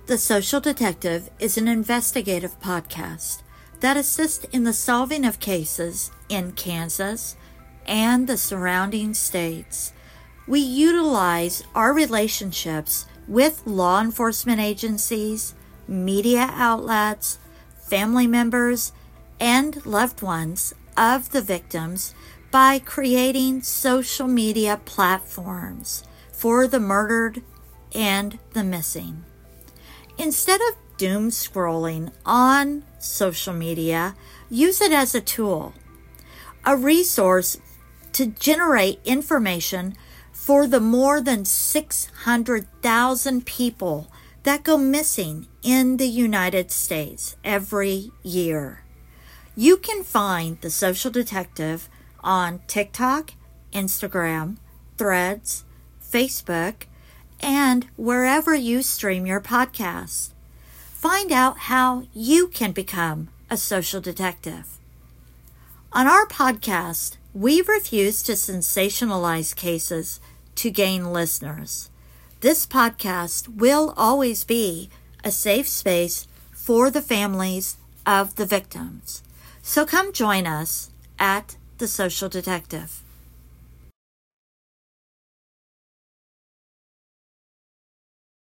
The Social Detective is an investigative podcast that assists in the solving of cases in Kansas and the surrounding states. We utilize our relationships with law enforcement agencies, media outlets, family members, and loved ones of the victims by creating social media platforms for the murdered and the missing. Instead of doom scrolling on social media, use it as a tool, a resource to generate information for the more than 600,000 people that go missing in the United States every year. You can find The Social Detective on TikTok, Instagram, Threads, Facebook, and wherever you stream your podcasts. Find out how you can become a social detective. On our podcast, we refuse to sensationalize cases to gain listeners. This podcast will always be a safe space for the families of the victims. So come join us at The Social Detective.